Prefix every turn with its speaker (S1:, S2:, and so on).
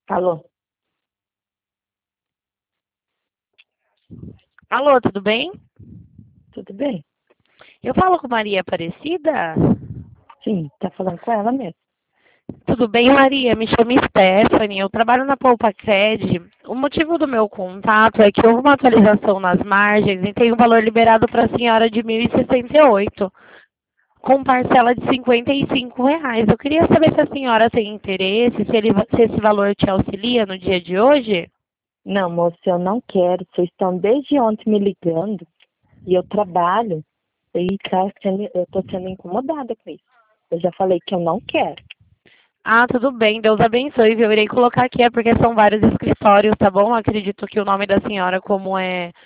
S1: Alô?
S2: Alô, tudo bem?
S1: Tudo bem?
S2: Eu falo com Maria Aparecida?
S1: Sim, tá falando com ela mesmo.
S2: Tudo bem, Maria? Me chamo Stephanie, eu trabalho na Poupa Cred. O motivo do meu contato é que houve uma atualização nas margens e tem um valor liberado para a senhora de 1.068, com parcela de R$ 55. Eu queria saber se a senhora tem interesse, se esse valor te auxilia no dia de hoje?
S1: Não, moço, eu não quero. Vocês estão desde ontem me ligando e eu trabalho e eu tô sendo incomodada com isso. Eu já falei que eu não quero.
S2: Ah, tudo bem, Deus abençoe. Eu irei colocar aqui, é porque são vários escritórios, tá bom? Acredito que o nome da senhora, como é